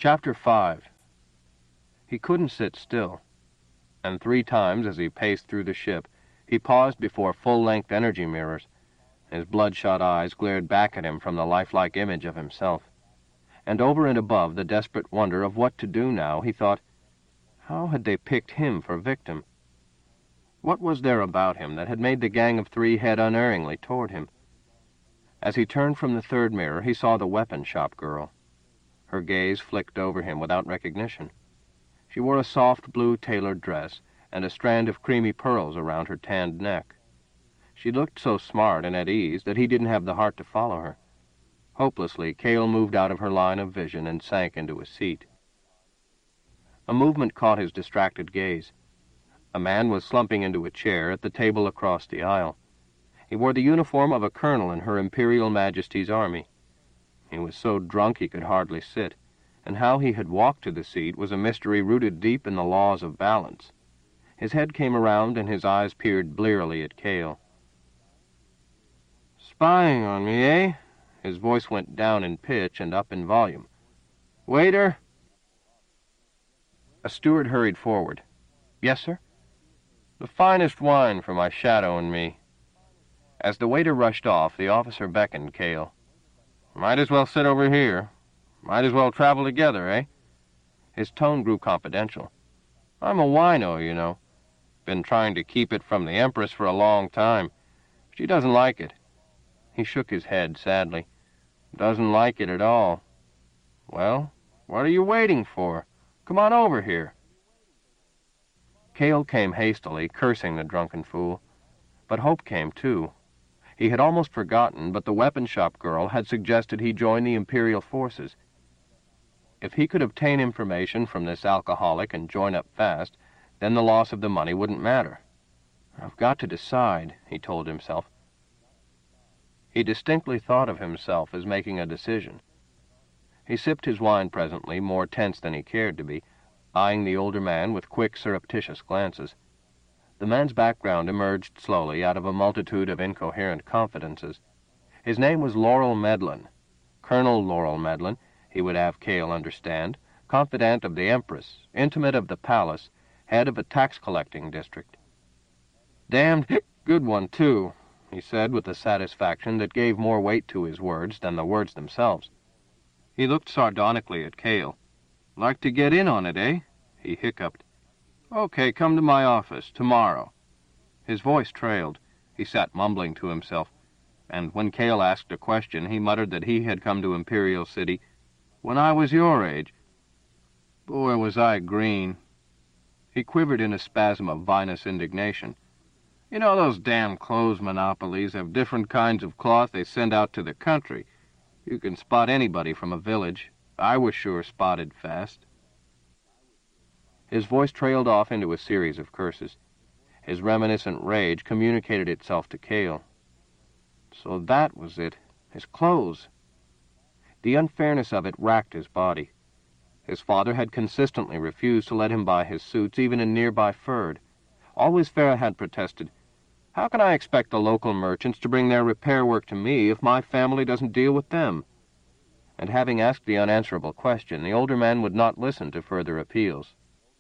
Chapter 5. He couldn't sit still, and 3 times as he paced through the ship, he paused before full-length energy mirrors. His bloodshot eyes glared back at him from the lifelike image of himself. And over and above the desperate wonder of what to do now, he thought, how had they picked him for victim? What was there about him that had made the gang of 3 head unerringly toward him? As he turned from the 3rd mirror, he saw the weapon shop girl. Her gaze flicked over him without recognition. She wore a soft blue tailored dress and a strand of creamy pearls around her tanned neck. She looked so smart and at ease that he didn't have the heart to follow her. Hopelessly, Cale moved out of her line of vision and sank into a seat. A movement caught his distracted gaze. A man was slumping into a chair at the table across the aisle. He wore the uniform of a colonel in Her Imperial Majesty's army. He was so drunk he could hardly sit, and how he had walked to the seat was a mystery rooted deep in the laws of balance. His head came around and his eyes peered blearily at Cale. "Spying on me, eh?" His voice went down in pitch and up in volume. "Waiter!" A steward hurried forward. "Yes, sir?" "The finest wine for my shadow and me." As the waiter rushed off, the officer beckoned Cale. "Might as well sit over here. Might as well travel together, eh?" His tone grew confidential. "I'm a wino, you know. Been trying to keep it from the Empress for a long time. She doesn't like it." He shook his head sadly. "Doesn't like it at all." "Well, what are you waiting for? Come on over here." Cale came hastily, cursing the drunken fool. But hope came, too. He had almost forgotten, but the weapon shop girl had suggested he join the Imperial forces. If he could obtain information from this alcoholic and join up fast, then the loss of the money wouldn't matter. "I've got to decide," he told himself. He distinctly thought of himself as making a decision. He sipped his wine presently, more tense than he cared to be, eyeing the older man with quick, surreptitious glances. The man's background emerged slowly out of a multitude of incoherent confidences. His name was Laurel Medlin. Colonel Laurel Medlin, he would have Cale understand, confidant of the Empress, intimate of the palace, head of a tax-collecting district. "Damned good one, too," he said with a satisfaction that gave more weight to his words than the words themselves. He looked sardonically at Cale. "Like to get in on it, eh?" he hiccuped. "Okay, come to my office, tomorrow." His voice trailed. He sat mumbling to himself, and when Cale asked a question, he muttered that he had come to Imperial City when I was your age. Boy, was I green. He quivered in a spasm of vinous indignation. "You know those damn clothes monopolies have different kinds of cloth they send out to the country. You can spot anybody from a village. I was sure spotted fast." His voice trailed off into a series of curses. His reminiscent rage communicated itself to Cale. So that was it. His clothes. The unfairness of it racked his body. His father had consistently refused to let him buy his suits, even in nearby Ferd. Always Farah had protested, "How can I expect the local merchants to bring their repair work to me if my family doesn't deal with them?" And having asked the unanswerable question, the older man would not listen to further appeals.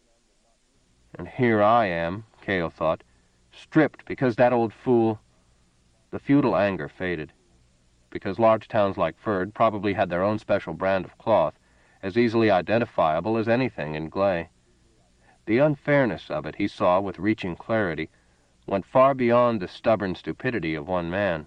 And here I am, Cale thought, stripped because that old fool... The feudal anger faded, because large towns like Ferd probably had their own special brand of cloth, as easily identifiable as anything in Gley. The unfairness of it, he saw with reaching clarity, went far beyond the stubborn stupidity of one man.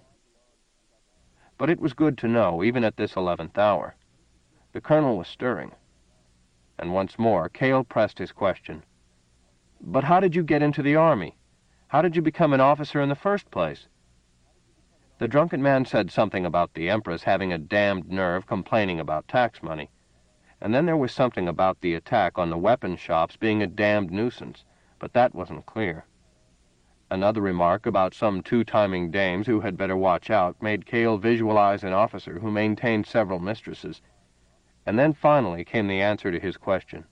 But it was good to know, even at this 11th hour. The colonel was stirring. And once more, Cale pressed his question. "But how did you get into the army? How did you become an officer in the first place?" The drunken man said something about the Empress having a damned nerve complaining about tax money. And then there was something about the attack on the weapon shops being a damned nuisance, but that wasn't clear. Another remark about some 2-timing dames who had better watch out made Cale visualize an officer who maintained several mistresses. And then finally came the answer to his question.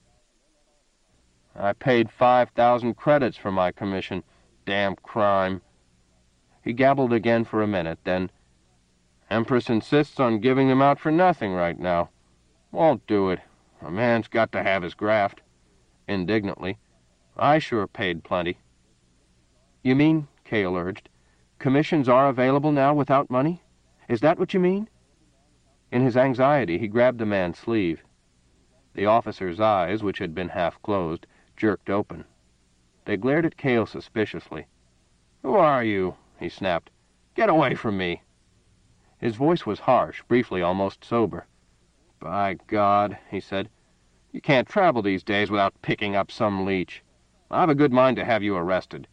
"I paid 5,000 credits for my commission. Damn crime." He gabbled again for a minute, then, "Empress insists on giving them out for nothing right now. Won't do it. A man's got to have his graft. Indignantly, I sure paid plenty. You mean, Cale urged, commissions are available now without money? Is that what you mean? In his anxiety, he grabbed the man's sleeve. The officer's eyes, which had been half closed, jerked open. They glared at Cale suspiciously. "Who are you?" he snapped. "Get away from me." His voice was harsh, briefly almost sober. "By God," he said, "you can't travel these days without picking up some leech. I've a good mind to have you arrested."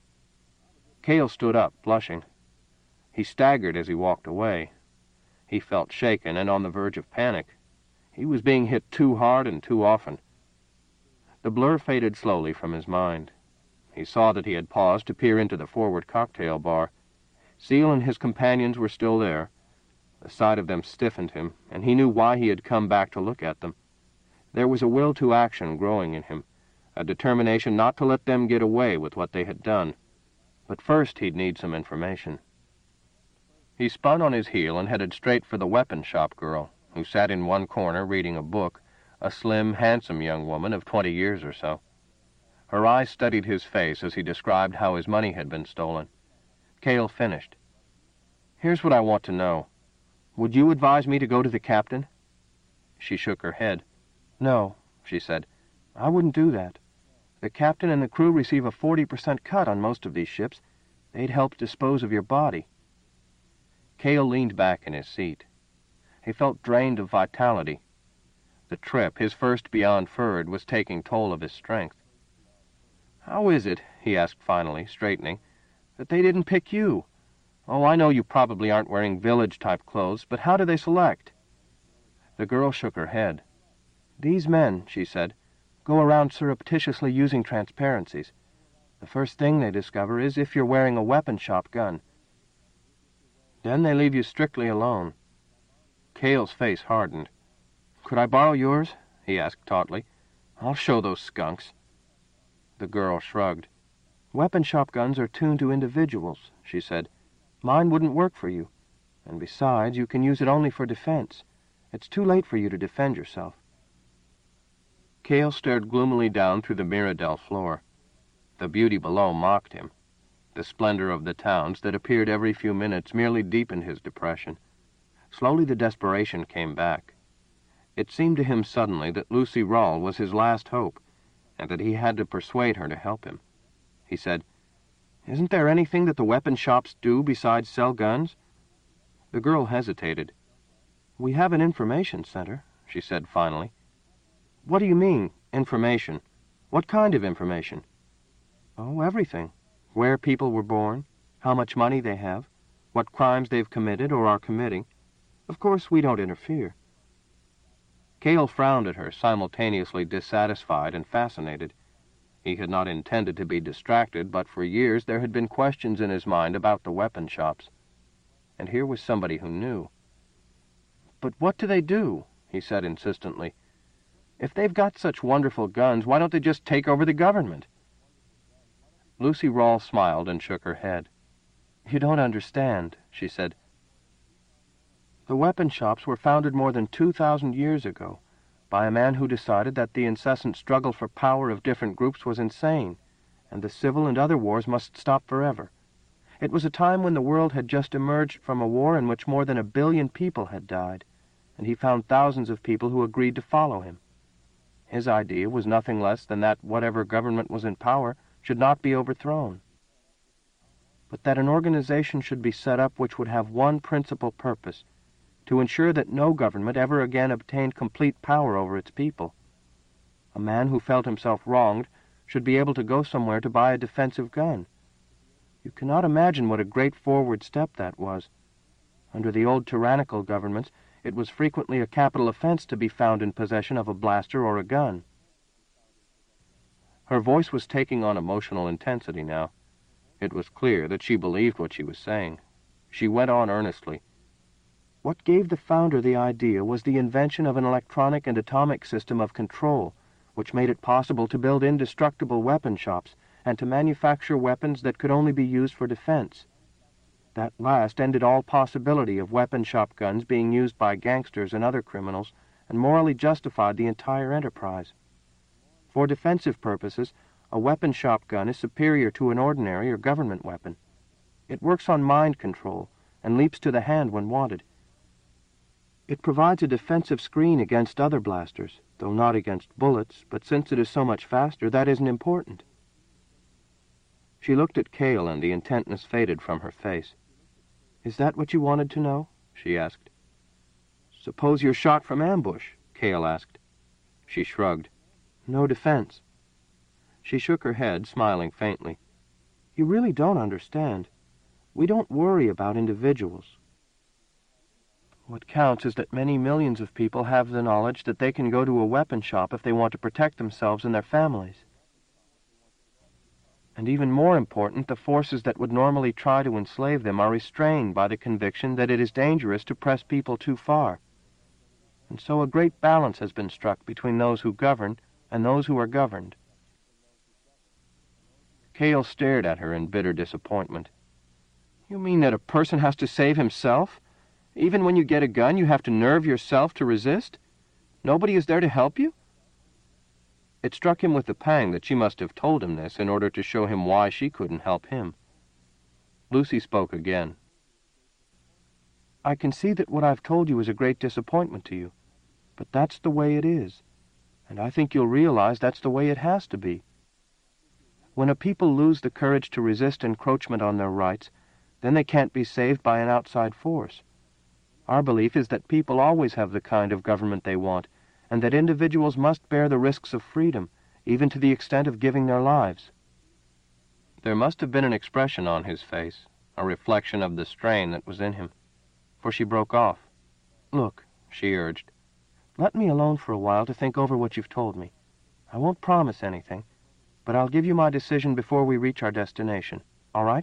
Cale stood up, blushing. He staggered as he walked away. He felt shaken and on the verge of panic. He was being hit too hard and too often. The blur faded slowly from his mind. He saw that he had paused to peer into the forward cocktail bar. Seal and his companions were still there. The sight of them stiffened him, and he knew why he had come back to look at them. There was a will to action growing in him, a determination not to let them get away with what they had done. But first he'd need some information. He spun on his heel and headed straight for the weapon shop girl, who sat in one corner reading a book, a slim, handsome young woman of 20 years or so. Her eyes studied his face as he described how his money had been stolen. Cale finished. "Here's what I want to know. Would you advise me to go to the captain?" She shook her head. "No," she said. "I wouldn't do that. The captain and the crew receive a 40% cut on most of these ships. They'd help dispose of your body." Cale leaned back in his seat. He felt drained of vitality. The trip, his first beyond Ferd, was taking toll of his strength. "How is it," he asked finally, straightening, "that they didn't pick you? Oh, I know you probably aren't wearing village-type clothes, but how do they select?" The girl shook her head. "These men," she said, "go around surreptitiously using transparencies. The first thing they discover is if you're wearing a weapon shop gun. Then they leave you strictly alone." Cale's face hardened. "Could I borrow yours?" he asked tautly. "I'll show those skunks." The girl shrugged. "Weapon shop guns are tuned to individuals," she said. "Mine wouldn't work for you. And besides, you can use it only for defense. It's too late for you to defend yourself." Cale stared gloomily down through the Mirabelle floor. The beauty below mocked him. The splendor of the towns that appeared every few minutes merely deepened his depression. Slowly the desperation came back. It seemed to him suddenly that Lucy Rawle was his last hope, and that he had to persuade her to help him. He said, "Isn't there anything that the weapon shops do besides sell guns?" The girl hesitated. "We have an information center," she said finally. "What do you mean, information? What kind of information?" "Oh, everything. Where people were born, how much money they have, what crimes they've committed or are committing. Of course, we don't interfere." Cale frowned at her, simultaneously dissatisfied and fascinated. He had not intended to be distracted, but for years there had been questions in his mind about the weapon shops. And here was somebody who knew. "But what do they do?" he said insistently. "If they've got such wonderful guns, why don't they just take over the government?" Lucy Rawle smiled and shook her head. "You don't understand," she said. "The weapon shops were founded more than 2,000 years ago by a man who decided that the incessant struggle for power of different groups was insane, and the civil and other wars must stop forever. It was a time when the world had just emerged from a war in which more than 1 billion people had died, and he found thousands of people who agreed to follow him. His idea was nothing less than that whatever government was in power should not be overthrown, but that an organization should be set up which would have one principal purpose, to ensure that no government ever again obtained complete power over its people. A man who felt himself wronged should be able to go somewhere to buy a defensive gun. You cannot imagine what a great forward step that was. Under the old tyrannical governments, it was frequently a capital offense to be found in possession of a blaster or a gun." Her voice was taking on emotional intensity now. It was clear that she believed what she was saying. She went on earnestly. "What gave the founder the idea was the invention of an electronic and atomic system of control, which made it possible to build indestructible weapon shops and to manufacture weapons that could only be used for defense. That last ended all possibility of weapon shop guns being used by gangsters and other criminals and morally justified the entire enterprise. For defensive purposes, a weapon shop gun is superior to an ordinary or government weapon. It works on mind control and leaps to the hand when wanted. It provides a defensive screen against other blasters, though not against bullets, but since it is so much faster, that isn't important. She looked at Cale, and the intentness faded from her face. "Is that what you wanted to know?" she asked. "Suppose you're shot from ambush?" Cale asked. She shrugged. "No defense." She shook her head, smiling faintly. "You really don't understand. We don't worry about individuals. What counts is that many millions of people have the knowledge that they can go to a weapon shop if they want to protect themselves and their families. And even more important, the forces that would normally try to enslave them are restrained by the conviction that it is dangerous to press people too far. And so a great balance has been struck between those who govern and those who are governed." Cale stared at her in bitter disappointment. "You mean that a person has to save himself? Even when you get a gun, you have to nerve yourself to resist? Nobody is there to help you?" It struck him with a pang that she must have told him this in order to show him why she couldn't help him. Lucy spoke again. "I can see that what I've told you is a great disappointment to you, but that's the way it is, and I think you'll realize that's the way it has to be. When a people lose the courage to resist encroachment on their rights, then they can't be saved by an outside force. Our belief is that people always have the kind of government they want, and that individuals must bear the risks of freedom, even to the extent of giving their lives." There must have been an expression on his face, a reflection of the strain that was in him, for she broke off. "Look," she urged, "let me alone for a while to think over what you've told me. I won't promise anything, but I'll give you my decision before we reach our destination. All right?"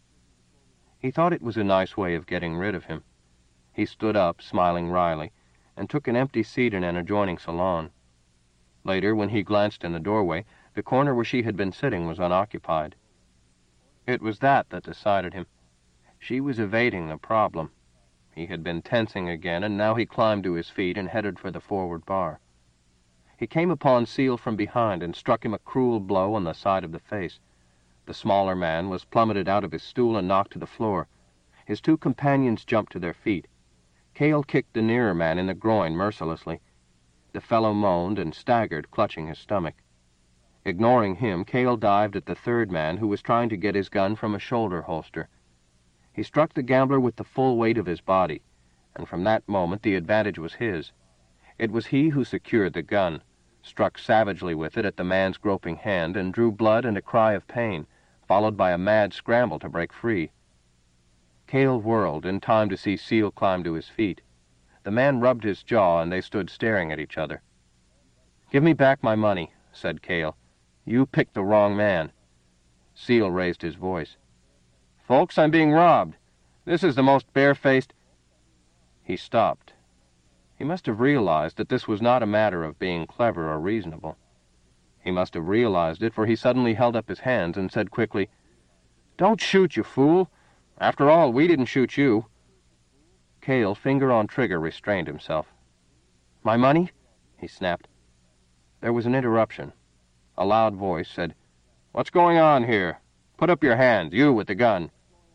He thought it was a nice way of getting rid of him. He stood up, smiling wryly, and took an empty seat in an adjoining salon. Later, when he glanced in the doorway, the corner where she had been sitting was unoccupied. It was that decided him. She was evading the problem. He had been tensing again, and now he climbed to his feet and headed for the forward bar. He came upon Seal from behind and struck him a cruel blow on the side of the face. The smaller man was plummeted out of his stool and knocked to the floor. His two companions jumped to their feet. Cale kicked the nearer man in the groin mercilessly. The fellow moaned and staggered, clutching his stomach. Ignoring him, Cale dived at the third man, who was trying to get his gun from a shoulder holster. He struck the gambler with the full weight of his body, and from that moment the advantage was his. It was he who secured the gun, struck savagely with it at the man's groping hand, and drew blood and a cry of pain, followed by a mad scramble to break free. Cale whirled, in time to see Seal climb to his feet. The man rubbed his jaw, and they stood staring at each other. "Give me back my money," said Cale. "You picked the wrong man." Seal raised his voice. "Folks, I'm being robbed. This is the most barefaced—" He stopped. He must have realized that this was not a matter of being clever or reasonable. He must have realized it, for he suddenly held up his hands and said quickly, "Don't shoot, you fool! After all, we didn't shoot you." Cale, finger on trigger, restrained himself. "My money?" he snapped. There was an interruption. A loud voice said, "What's going on here? Put up your hands, you with the gun."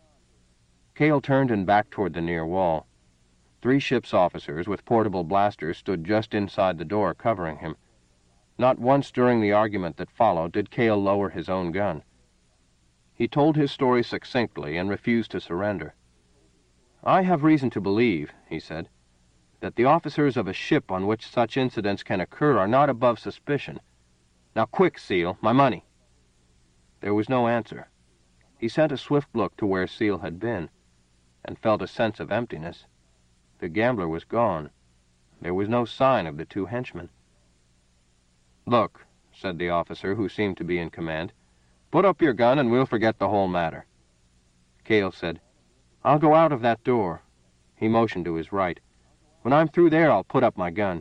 Cale turned and backed toward the near wall. 3 ship's officers with portable blasters stood just inside the door, covering him. Not once during the argument that followed did Cale lower his own gun. He told his story succinctly and refused to surrender. "I have reason to believe," he said, "that the officers of a ship on which such incidents can occur are not above suspicion. Now quick, Seal, my money." There was no answer. He sent a swift look to where Seal had been, and felt a sense of emptiness. The gambler was gone. There was no sign of the 2 henchmen. "Look," said the officer who seemed to be in command, "put up your gun and we'll forget the whole matter." Cale said, "I'll go out of that door." He motioned to his right. "When I'm through there, I'll put up my gun."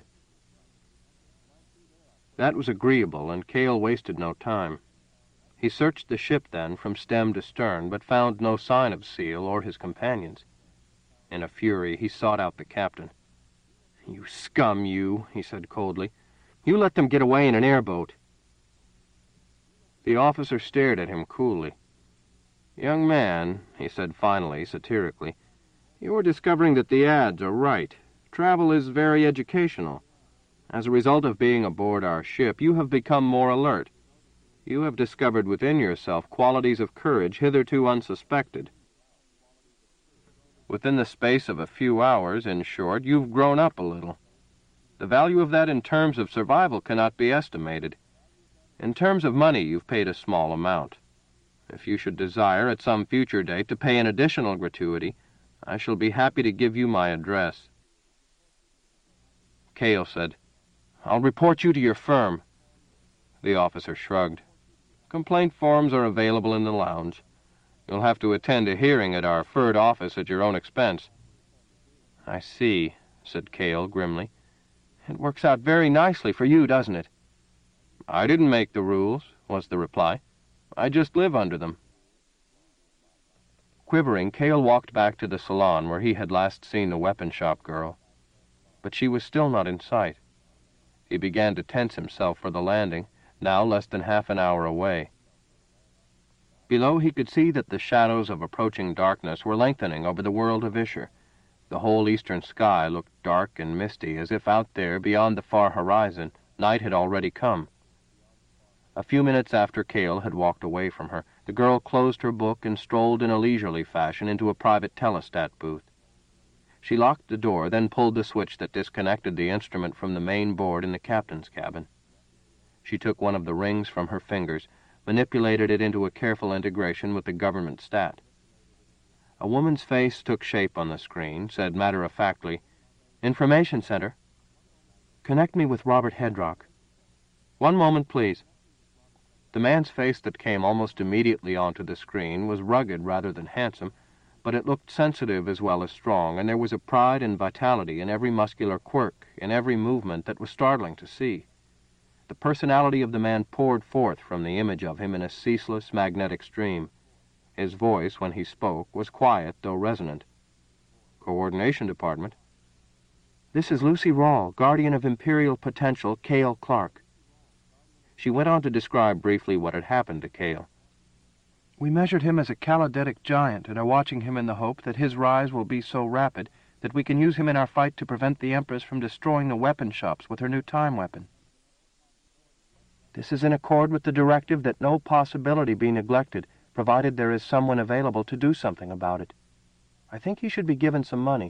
That was agreeable, and Cale wasted no time. He searched the ship then from stem to stern, but found no sign of Seal or his companions. In a fury, he sought out the captain. "You scum, you," he said coldly. "You let them get away in an airboat." The officer stared at him coolly. "Young man," he said finally, satirically, "you are discovering that the ads are right. Travel is very educational. As a result of being aboard our ship, you have become more alert. You have discovered within yourself qualities of courage hitherto unsuspected. Within the space of a few hours, in short, you've grown up a little. The value of that in terms of survival cannot be estimated. In terms of money, you've paid a small amount. If you should desire at some future date to pay an additional gratuity, I shall be happy to give you my address." Cale said, "I'll report you to your firm." The officer shrugged. "Complaint forms are available in the lounge. You'll have to attend a hearing at our Ferd office at your own expense." "I see," said Cale grimly. "It works out very nicely for you, doesn't it?" "I didn't make the rules," was the reply. "I just live under them." Quivering, Cale walked back to the salon where he had last seen the weapon shop girl. But she was still not in sight. He began to tense himself for the landing, now less than half an hour away. Below he could see that the shadows of approaching darkness were lengthening over the world of Isher. The whole eastern sky looked dark and misty, as if out there, beyond the far horizon, night had already come. A few minutes after Cale had walked away from her, the girl closed her book and strolled in a leisurely fashion into a private telestat booth. She locked the door, then pulled the switch that disconnected the instrument from the main board in the captain's cabin. She took one of the rings from her fingers, manipulated it into a careful integration with the government stat. A woman's face took shape on the screen, said matter-of-factly, "Information Center. Connect me with Robert Hedrock." "One moment, please." The man's face that came almost immediately onto the screen was rugged rather than handsome, but it looked sensitive as well as strong, and there was a pride and vitality in every muscular quirk, in every movement, that was startling to see. The personality of the man poured forth from the image of him in a ceaseless, magnetic stream. His voice, when he spoke, was quiet though resonant. "Coordination Department." "This is Lucy Rawl, guardian of Imperial Potential, Cale Clark." She went on to describe briefly what had happened to Cale. "We measured him as a calodetic giant and are watching him in the hope that his rise will be so rapid that we can use him in our fight to prevent the Empress from destroying the weapon shops with her new time weapon. This is in accord with the directive that no possibility be neglected, provided there is someone available to do something about it. I think he should be given some money."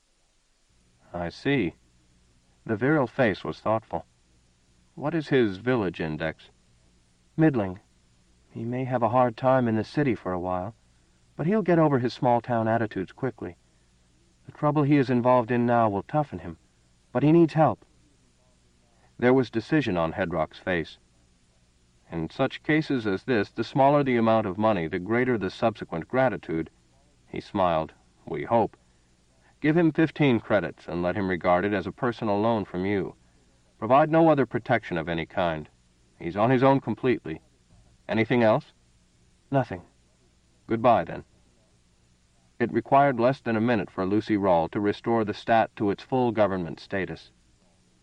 "I see." The virile face was thoughtful. "What is his village index?" "Middling. He may have a hard time in the city for a while, but he'll get over his small-town attitudes quickly. The trouble he is involved in now will toughen him, but he needs help." There was decision on Hedrock's face. "In such cases as this, the smaller the amount of money, the greater the subsequent gratitude." He smiled. "We hope. Give him 15 credits and let him regard it as a personal loan from you. Provide no other protection of any kind. He's on his own completely. Anything else?" "Nothing." "Goodbye, then." It required less than a minute for Lucy Rawl to restore the stat to its full government status.